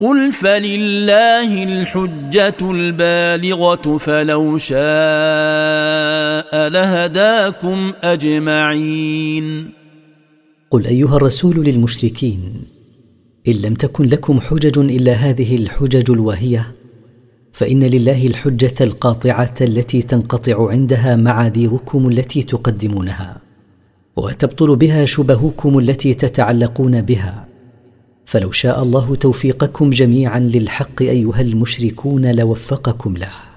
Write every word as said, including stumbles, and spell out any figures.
قل فلله الحجة البالغة فلو شاء لهداكم أجمعين. قل أيها الرسول للمشركين: إن لم تكن لكم حجج إلا هذه الحجج الواهية، فإن لله الحجة القاطعة التي تنقطع عندها معاذيركم التي تقدمونها، وتبطل بها شبهكم التي تتعلقون بها. فلو شاء الله توفيقكم جميعا للحق أيها المشركون لوفقكم له.